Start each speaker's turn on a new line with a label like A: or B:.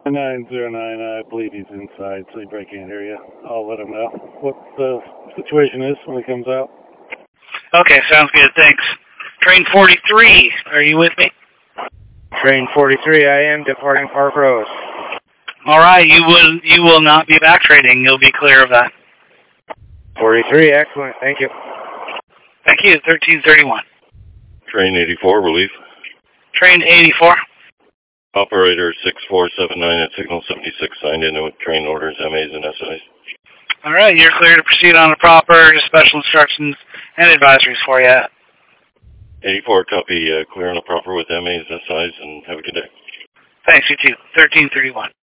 A: 909, I believe he's inside, so he probably can't hear you. I'll let him know what the situation is when he comes out.
B: Okay, sounds good, thanks. Train 43, are you with me?
C: Train 43, I am departing Park Rose.
B: Alright, you will not be back trading, you'll be clear of that.
C: 43, excellent, thank you.
B: Thank you, 1331.
D: Train 84, relief.
B: Train 84.
D: Operator 6479 at signal 76 signed in with train orders, MAs, and SIs.
B: Alright, you're clear to proceed on the proper, special instructions and advisories for you.
D: 84, copy, clear on the proper with MAs, SIs, and have a good day.
B: Thanks, you too. 1331.